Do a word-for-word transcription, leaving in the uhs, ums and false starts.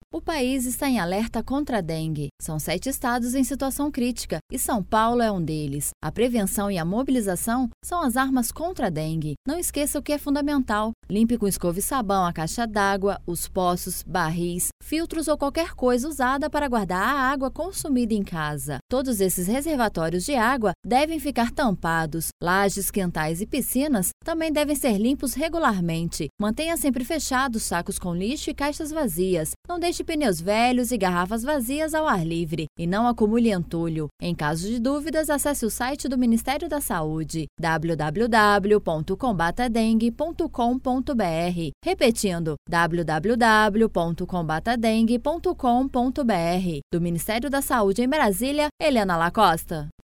O país está em alerta contra a dengue. São sete estados em situação crítica e São Paulo é um deles. A prevenção e a mobilização são as armas contra a dengue. Não esqueça o que é fundamental. Limpe com escova e sabão a caixa d'água, os poços, barris, filtros ou qualquer coisa usada para guardar a água consumida em casa. Todos esses reservatórios de água devem ficar tampados. Lajes, quintais e piscinas também devem ser limpos regularmente. Mantenha sempre fechados sacos com lixo e caixas vazias. Não deixe pneus velhos e garrafas vazias ao ar livre e não acumule entulho. Em caso de dúvidas, acesse o site do Ministério da Saúde, w w w ponto combata dengue ponto com ponto b r. Repetindo, w w w ponto combata dengue ponto com ponto b r. Do Ministério da Saúde em Brasília, Helena Lacosta.